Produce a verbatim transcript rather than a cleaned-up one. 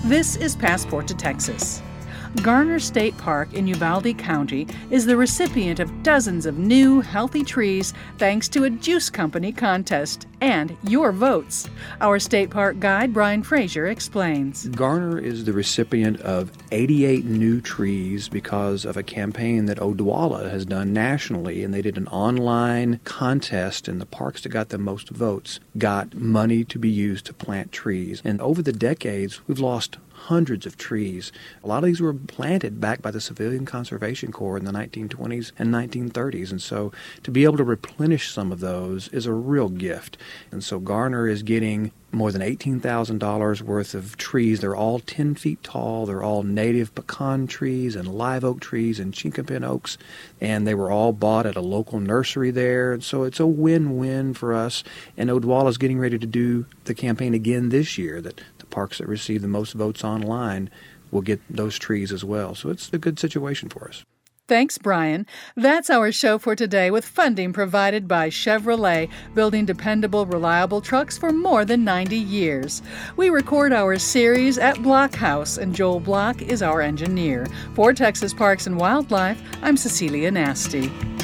This is Passport to Texas. Garner State Park in Uvalde County is the recipient of dozens of new, healthy trees thanks to a juice company contest and your votes. Our state park guide, Brian Frazier, explains. Garner is the recipient of eighty-eight new trees because of a campaign that Odwalla has done nationally, and they did an online contest, and the parks that got the most votes got money to be used to plant trees. And over the decades, we've lost hundreds of trees. A lot of these were planted back by the Civilian Conservation Corps in the nineteen twenties and nineteen thirties, and so to be able to replenish some of those is a real gift. And so Garner is getting more than eighteen thousand dollars worth of trees. They're all ten feet tall. They're all native pecan trees and live oak trees and chinkapin oaks, and they were all bought at a local nursery there. And so it's a win-win for us. And Odwalla is getting ready to do the campaign again this year, that the parks that receive the most votes online will get those trees as well. So it's a good situation for us. Thanks, Brian. That's our show for today, with funding provided by Chevrolet, building dependable, reliable trucks for more than ninety years. We record our series at Blockhouse, and Joel Block is our engineer. For Texas Parks and Wildlife, I'm Cecilia Nasty.